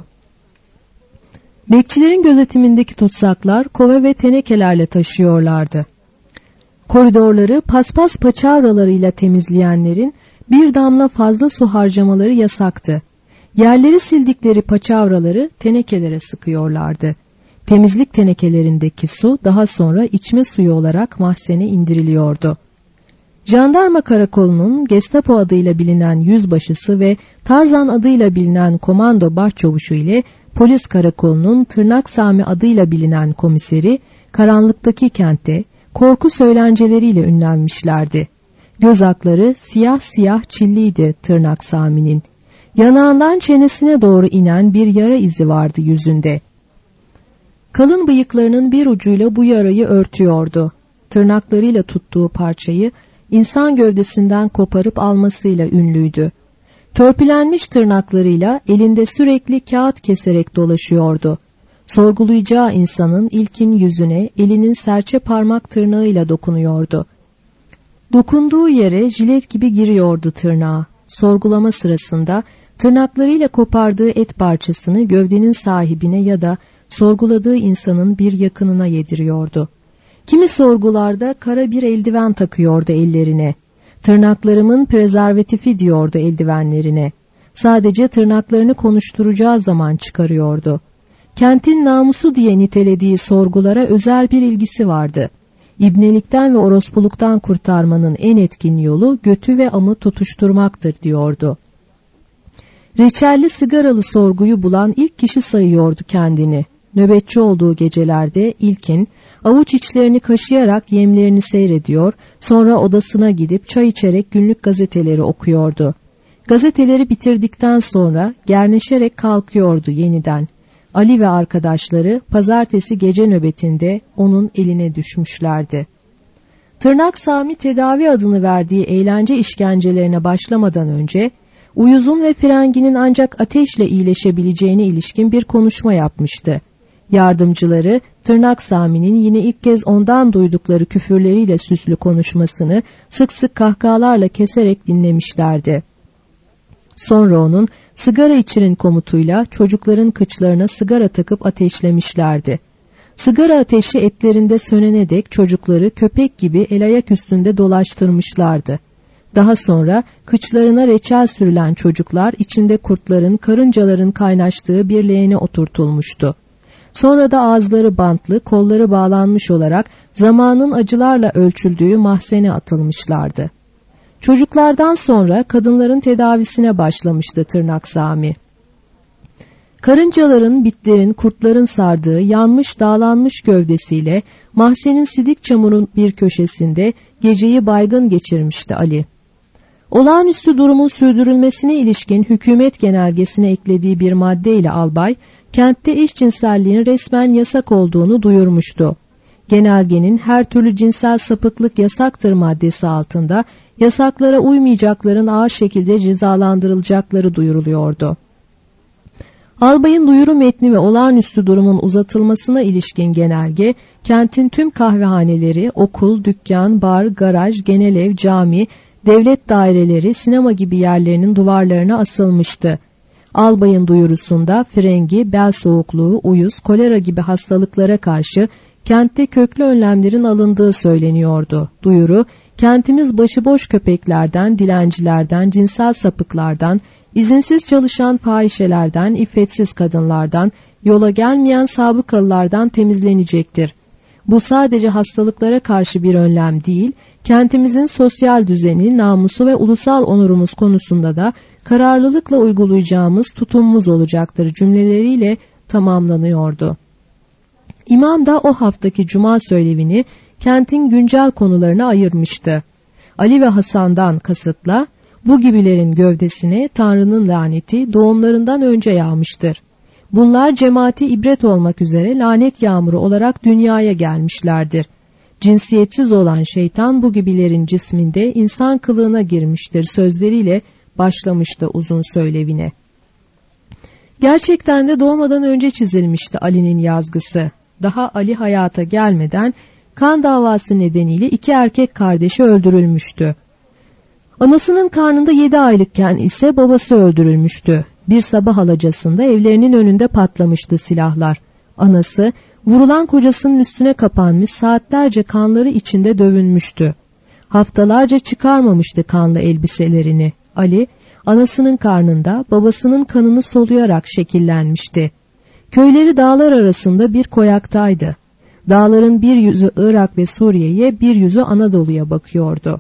Bekçilerin gözetimindeki tutsaklar kova ve tenekelerle taşıyorlardı. Koridorları paspas paçavralarıyla temizleyenlerin bir damla fazla su harcamaları yasaktı. Yerleri sildikleri paçavraları tenekelere sıkıyorlardı. Temizlik tenekelerindeki su daha sonra içme suyu olarak mahzene indiriliyordu. Jandarma karakolunun Gestapo adıyla bilinen yüzbaşısı ve Tarzan adıyla bilinen komando başçavuşu ile polis karakolunun Tırnak Sami adıyla bilinen komiseri karanlıktaki kentte korku söylenceleriyle ünlenmişlerdi. Göz akları siyah siyah çilliydi Tırnak Sami'nin. Yanağından çenesine doğru inen bir yara izi vardı yüzünde. Kalın bıyıklarının bir ucuyla bu yarayı örtüyordu. Tırnaklarıyla tuttuğu parçayı insan gövdesinden koparıp almasıyla ünlüydü. Törpülenmiş tırnaklarıyla elinde sürekli kağıt keserek dolaşıyordu. Sorgulayacağı insanın ilkin yüzüne elinin serçe parmak tırnağıyla dokunuyordu. Dokunduğu yere jilet gibi giriyordu tırnağı. Sorgulama sırasında tırnaklarıyla kopardığı et parçasını gövdenin sahibine ya da sorguladığı insanın bir yakınına yediriyordu. Kimi sorgularda kara bir eldiven takıyordu ellerine. Tırnaklarımın prezervatifi diyordu eldivenlerine. Sadece tırnaklarını konuşturacağı zaman çıkarıyordu. Kentin namusu diye nitelediği sorgulara özel bir ilgisi vardı. İbnelikten ve orospuluktan kurtarmanın en etkin yolu götü ve amı tutuşturmaktır diyordu. Reçelli sigaralı sorguyu bulan ilk kişi sayıyordu kendini. Nöbetçi olduğu gecelerde ilkin avuç içlerini kaşıyarak yemlerini seyrediyor, sonra odasına gidip çay içerek günlük gazeteleri okuyordu. Gazeteleri bitirdikten sonra gerneşerek kalkıyordu yeniden. Ali ve arkadaşları pazartesi gece nöbetinde onun eline düşmüşlerdi. Tırnak Sami tedavi adını verdiği eğlence işkencelerine başlamadan önce uyuzun ve frenginin ancak ateşle iyileşebileceğine ilişkin bir konuşma yapmıştı. Yardımcıları Tırnak Sami'nin yine ilk kez ondan duydukları küfürleriyle süslü konuşmasını sık sık kahkahalarla keserek dinlemişlerdi. Sonra onun sigara içirin komutuyla çocukların kıçlarına sigara takıp ateşlemişlerdi. Sigara ateşi etlerinde sönene dek çocukları köpek gibi el ayak üstünde dolaştırmışlardı. Daha sonra kıçlarına reçel sürülen çocuklar içinde kurtların, karıncaların kaynaştığı bir leğene oturtulmuştu. Sonra da ağızları bantlı, kolları bağlanmış olarak zamanın acılarla ölçüldüğü mahzene atılmışlardı. Çocuklardan sonra kadınların tedavisine başlamıştı Tırnak Sami. Karıncaların, bitlerin, kurtların sardığı yanmış dağlanmış gövdesiyle mahzenin sidik çamurun bir köşesinde geceyi baygın geçirmişti Ali. Olağanüstü durumun sürdürülmesine ilişkin hükümet genelgesine eklediği bir maddeyle albay, kentte eşcinselliğin resmen yasak olduğunu duyurmuştu. Genelgenin her türlü cinsel sapıklık yasaktır maddesi altında yasaklara uymayacakların ağır şekilde cezalandırılacakları duyuruluyordu. Albayın duyuru metni ve olağanüstü durumun uzatılmasına ilişkin genelge, kentin tüm kahvehaneleri, okul, dükkan, bar, garaj, genelev, cami, devlet daireleri, sinema gibi yerlerinin duvarlarına asılmıştı. Albayın duyurusunda frengi, bel soğukluğu, uyuz, kolera gibi hastalıklara karşı kentte köklü önlemlerin alındığı söyleniyordu. Duyuru, kentimiz başıboş köpeklerden, dilencilerden, cinsel sapıklardan, izinsiz çalışan fahişelerden, iffetsiz kadınlardan, yola gelmeyen sabıkalılardan temizlenecektir. Bu sadece hastalıklara karşı bir önlem değil, kentimizin sosyal düzeni, namusu ve ulusal onurumuz konusunda da kararlılıkla uygulayacağımız tutumumuz olacaktır cümleleriyle tamamlanıyordu. İmam da o haftaki cuma söylevini kentin güncel konularına ayırmıştı. Ali ve Hasan'dan kasıtla, bu gibilerin gövdesine Tanrı'nın laneti doğumlarından önce yağmıştır. Bunlar cemaati ibret olmak üzere lanet yağmuru olarak dünyaya gelmişlerdir. Cinsiyetsiz olan şeytan bu gibilerin cisminde insan kılığına girmiştir sözleriyle başlamıştı uzun söylevine. Gerçekten de doğmadan önce çizilmişti Ali'nin yazgısı. Daha Ali hayata gelmeden kan davası nedeniyle 2 erkek kardeşi öldürülmüştü. Anasının karnında 7 aylıkken ise babası öldürülmüştü. Bir sabah alacasında evlerinin önünde patlamıştı silahlar. Anası vurulan kocasının üstüne kapanmış, saatlerce kanları içinde dövünmüştü. Haftalarca çıkarmamıştı kanlı elbiselerini. Ali anasının karnında babasının kanını soluyarak şekillenmişti. Köyleri dağlar arasında bir koyaktaydı. Dağların bir yüzü Irak ve Suriye'ye, bir yüzü Anadolu'ya bakıyordu.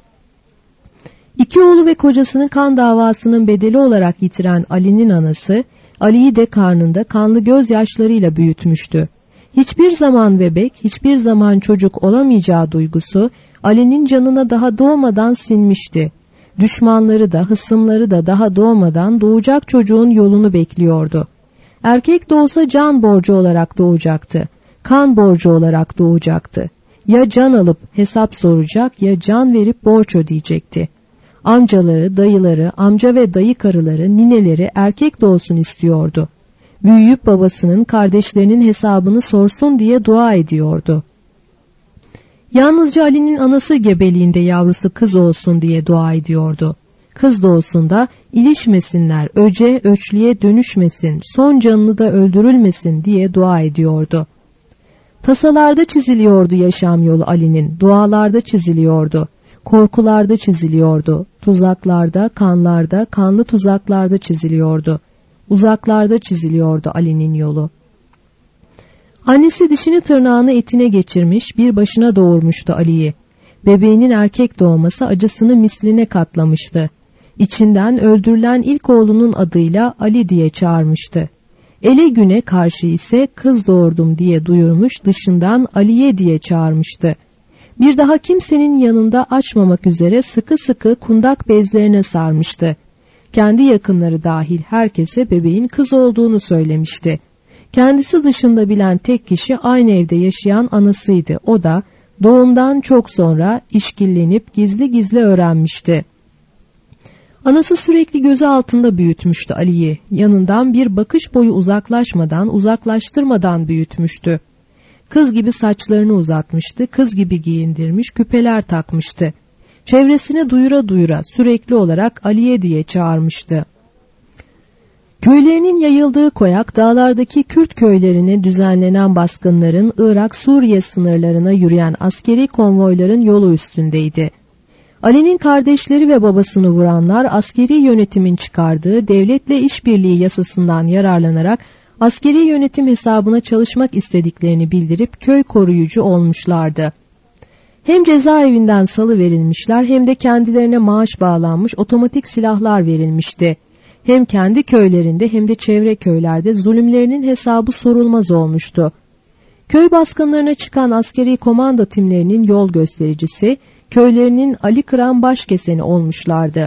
2 oğlu ve kocasının kan davasının bedeli olarak yitiren Ali'nin anası, Ali'yi de karnında kanlı gözyaşlarıyla büyütmüştü. Hiçbir zaman bebek, hiçbir zaman çocuk olamayacağı duygusu Ali'nin canına daha doğmadan sinmişti. Düşmanları da, hısımları da daha doğmadan doğacak çocuğun yolunu bekliyordu. Erkek doğsa can borcu olarak doğacaktı. Kan borcu olarak doğacaktı. Ya can alıp hesap soracak ya can verip borç ödeyecekti. Amcaları, dayıları, amca ve dayı karıları, nineleri erkek doğsun istiyordu. Büyüyüp babasının, kardeşlerinin hesabını sorsun diye dua ediyordu. Yalnızca Ali'nin anası gebeliğinde yavrusu kız olsun diye dua ediyordu. Kız doğsun da ilişmesinler, öce, öçlüye dönüşmesin, son canını da öldürülmesin diye dua ediyordu. Tasalarda çiziliyordu yaşam yolu Ali'nin, dualarda çiziliyordu. Korkularda çiziliyordu, tuzaklarda, kanlarda, kanlı tuzaklarda çiziliyordu. Uzaklarda çiziliyordu Ali'nin yolu. Annesi dişini tırnağını etine geçirmiş, bir başına doğurmuştu Ali'yi. Bebeğinin erkek doğması acısını misline katlamıştı. İçinden öldürülen ilk oğlunun adıyla Ali diye çağırmıştı. Ele güne karşı ise kız doğurdum diye duyurmuş, dışından Aliye diye çağırmıştı. Bir daha kimsenin yanında açmamak üzere sıkı sıkı kundak bezlerine sarmıştı. Kendi yakınları dahil herkese bebeğin kız olduğunu söylemişti. Kendisi dışında bilen tek kişi aynı evde yaşayan anasıydı. O da doğumdan çok sonra işkillenip gizli gizli öğrenmişti. Anası sürekli gözü altında büyütmüştü Ali'yi. Yanından bir bakış boyu uzaklaştırmadan büyütmüştü. Kız gibi saçlarını uzatmıştı, kız gibi giyindirmiş, küpeler takmıştı. Çevresine duyura duyura sürekli olarak Aliye diye çağırmıştı. Köylerinin yayıldığı koyak, dağlardaki Kürt köylerine düzenlenen baskınların, Irak-Suriye sınırlarına yürüyen askeri konvoyların yolu üstündeydi. Ali'nin kardeşleri ve babasını vuranlar, askeri yönetimin çıkardığı devletle işbirliği yasasından yararlanarak askeri yönetim hesabına çalışmak istediklerini bildirip köy koruyucu olmuşlardı. Hem cezaevinden salıverilmişler hem de kendilerine maaş bağlanmış otomatik silahlar verilmişti. Hem kendi köylerinde hem de çevre köylerde zulümlerinin hesabı sorulmaz olmuştu. Köy baskınlarına çıkan askeri komando timlerinin yol göstericisi, köylerinin Ali Kıran başkeseni olmuşlardı.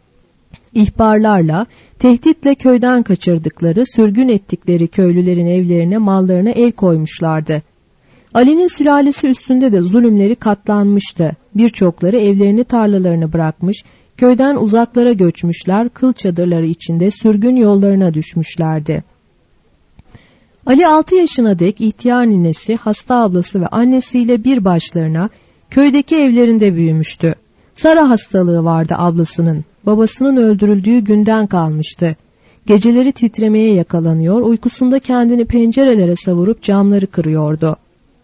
İhbarlarla, tehditle köyden kaçırdıkları, sürgün ettikleri köylülerin evlerine, mallarına el koymuşlardı. Ali'nin sülalesi üstünde de zulümleri katlanmıştı. Birçokları evlerini, tarlalarını bırakmış, köyden uzaklara göçmüşler, kıl çadırları içinde sürgün yollarına düşmüşlerdi. Ali 6 yaşına dek ihtiyar ninesi, hasta ablası ve annesiyle bir başlarına köydeki evlerinde büyümüştü. Sara hastalığı vardı ablasının. Babasının öldürüldüğü günden kalmıştı. Geceleri titremeye yakalanıyor, uykusunda kendini pencerelere savurup camları kırıyordu.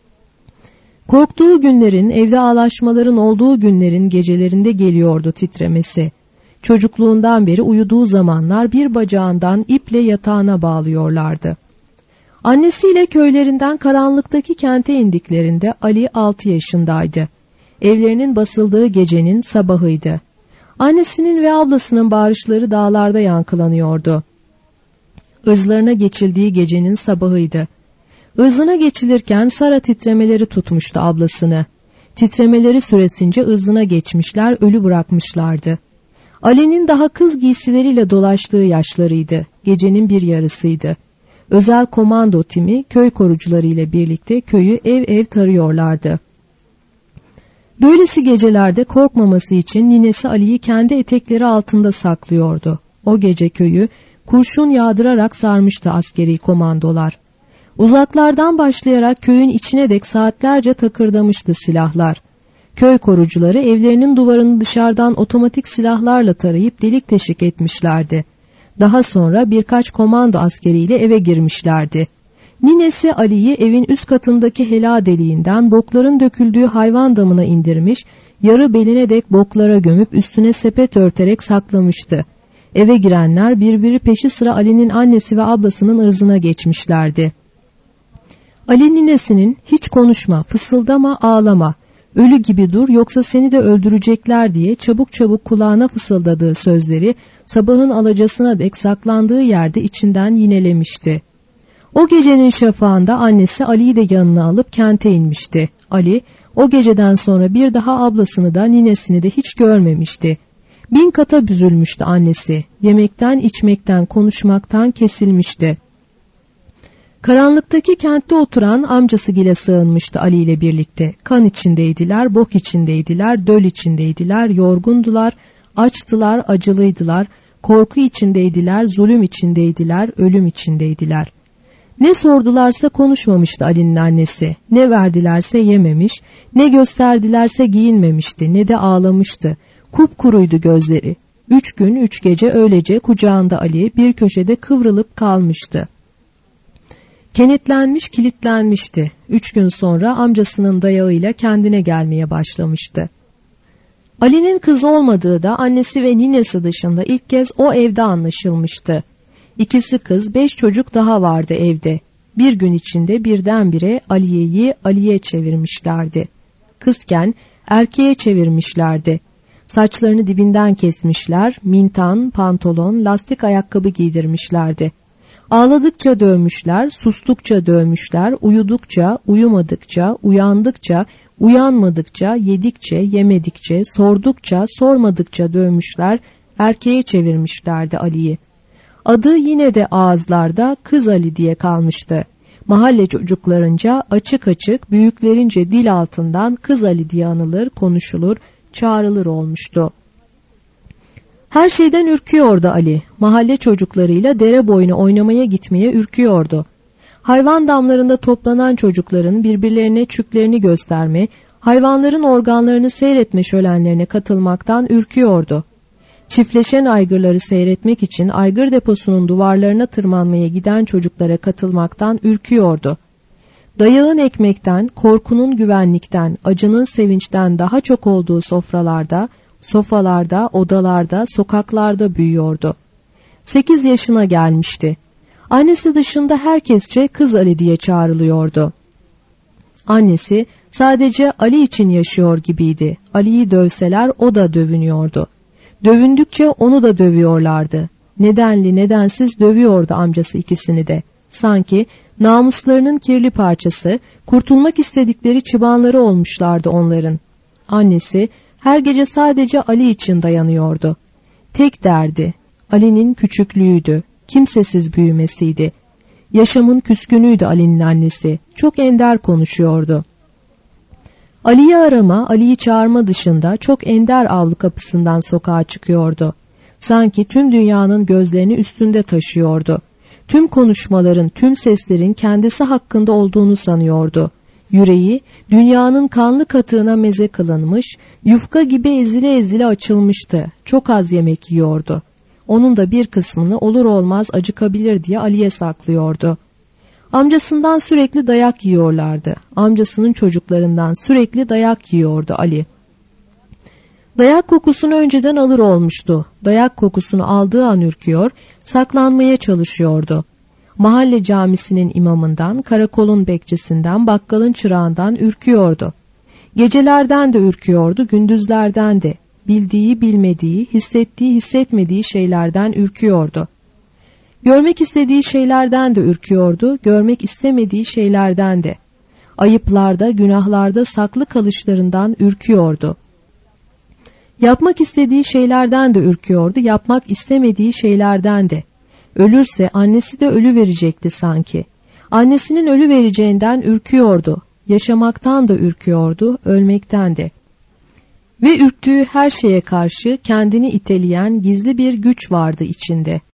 Korktuğu günlerin, evde ağlaşmaların olduğu günlerin gecelerinde geliyordu titremesi. Çocukluğundan beri uyuduğu zamanlar bir bacağından iple yatağına bağlıyorlardı. Annesiyle köylerinden karanlıktaki kente indiklerinde Ali 6 yaşındaydı. Evlerinin basıldığı gecenin sabahıydı. Annesinin ve ablasının bağırışları dağlarda yankılanıyordu. Irzlarına geçildiği gecenin sabahıydı. Irzına geçilirken Sara titremeleri tutmuştu ablasını. Titremeleri süresince ırzına geçmişler, ölü bırakmışlardı. Ali'nin daha kız giysileriyle dolaştığı yaşlarıydı. Gecenin bir yarısıydı. Özel komando timi köy korucuları ile birlikte köyü ev ev tarıyorlardı. Böylesi gecelerde korkmaması için ninesi Ali'yi kendi etekleri altında saklıyordu. O gece köyü kurşun yağdırarak sarmıştı askeri komandolar. Uzaklardan başlayarak köyün içine dek saatlerce takırdamıştı silahlar. Köy korucuları evlerinin duvarını dışarıdan otomatik silahlarla tarayıp delik deşik etmişlerdi. Daha sonra birkaç komando askeriyle eve girmişlerdi. Ninesi Ali'yi evin üst katındaki hela deliğinden bokların döküldüğü hayvan damına indirmiş, yarı beline dek boklara gömüp üstüne sepet örterek saklamıştı. Eve girenler birbiri peşi sıra Ali'nin annesi ve ablasının ırzına geçmişlerdi. Ali ninesinin "Hiç konuşma, fısıldama, ağlama, ölü gibi dur yoksa seni de öldürecekler" diye çabuk çabuk kulağına fısıldadığı sözleri sabahın alacasına dek saklandığı yerde içinden yinelemişti. O gecenin şafağında annesi Ali'yi de yanına alıp kente inmişti. Ali o geceden sonra bir daha ablasını da ninesini de hiç görmemişti. 1000 kata büzülmüştü annesi. Yemekten, içmekten, konuşmaktan kesilmişti. Karanlıktaki kentte oturan amcasıgile sığınmıştı Ali ile birlikte. Kan içindeydiler, bok içindeydiler, döl içindeydiler, yorgundular, açtılar, acılıydılar, korku içindeydiler, zulüm içindeydiler, ölüm içindeydiler. Ne sordularsa konuşmamıştı Ali'nin annesi, ne verdilerse yememiş, ne gösterdilerse giyinmemişti, ne de ağlamıştı. Kupkuruydu gözleri. 3 gün 3 gece öylece kucağında Ali bir köşede kıvrılıp kalmıştı. Kenetlenmiş, kilitlenmişti. 3 gün sonra amcasının dayağıyla kendine gelmeye başlamıştı. Ali'nin kız olmadığı da annesi ve ninesi dışında ilk kez o evde anlaşılmıştı. 2'si kız, 5 çocuk daha vardı evde. Bir gün içinde birdenbire Aliye'yi Ali'ye çevirmişlerdi. Kızken erkeğe çevirmişlerdi. Saçlarını dibinden kesmişler, mintan, pantolon, lastik ayakkabı giydirmişlerdi. Ağladıkça dövmüşler, sustukça dövmüşler, uyudukça, uyumadıkça, uyandıkça, uyanmadıkça, yedikçe, yemedikçe, sordukça, sormadıkça dövmüşler, erkeğe çevirmişlerdi Ali'yi. Adı yine de ağızlarda Kız Ali diye kalmıştı. Mahalle çocuklarınca açık açık, büyüklerince dil altından Kız Ali diye anılır, konuşulur, çağrılır olmuştu. Her şeyden ürküyordu Ali. Mahalle çocuklarıyla dere boyuna oynamaya gitmeye ürküyordu. Hayvan damlarında toplanan çocukların birbirlerine çüklerini gösterme, hayvanların organlarını seyretme şölenlerine katılmaktan ürküyordu. Çiftleşen aygırları seyretmek için aygır deposunun duvarlarına tırmanmaya giden çocuklara katılmaktan ürküyordu. Dayağın ekmekten, korkunun güvenlikten, acının sevinçten daha çok olduğu sofralarda, sofalarda, odalarda, sokaklarda büyüyordu. 8 yaşına gelmişti. Annesi dışında herkesçe Kız Ali diye çağrılıyordu. Annesi sadece Ali için yaşıyor gibiydi. Ali'yi dövseler o da dövünüyordu. Dövündükçe onu da dövüyorlardı. Nedenli nedensiz dövüyordu amcası ikisini de. Sanki namuslarının kirli parçası, kurtulmak istedikleri çıbanları olmuşlardı onların. Annesi her gece sadece Ali için dayanıyordu. Tek derdi Ali'nin küçüklüğüydü, kimsesiz büyümesiydi. Yaşamın küskünüydü Ali'nin annesi, çok ender konuşuyordu. Ali'yi arama, Ali'yi çağırma dışında çok ender avlu kapısından sokağa çıkıyordu. Sanki tüm dünyanın gözlerini üstünde taşıyordu. Tüm konuşmaların, tüm seslerin kendisi hakkında olduğunu sanıyordu. Yüreği dünyanın kanlı katığına meze kılınmış, yufka gibi ezile ezile açılmıştı. Çok az yemek yiyordu. Onun da bir kısmını olur olmaz acıkabilir diye Ali'ye saklıyordu. Amcasından sürekli dayak yiyorlardı. Amcasının çocuklarından sürekli dayak yiyordu Ali. Dayak kokusunu önceden alır olmuştu. Dayak kokusunu aldığı an ürküyor, saklanmaya çalışıyordu. Mahalle camisinin imamından, karakolun bekçisinden, bakkalın çırağından ürküyordu. Gecelerden de ürküyordu, gündüzlerden de. Bildiği, bilmediği, hissettiği, hissetmediği şeylerden ürküyordu. Görmek istediği şeylerden de ürküyordu, görmek istemediği şeylerden de. Ayıplarda, günahlarda saklı kalışlarından ürküyordu. Yapmak istediği şeylerden de ürküyordu, yapmak istemediği şeylerden de. Ölürse annesi de ölü verecekti sanki. Annesinin ölü vereceğinden ürküyordu. Yaşamaktan da ürküyordu, ölmekten de. Ve ürktüğü her şeye karşı kendini iteleyen gizli bir güç vardı içinde.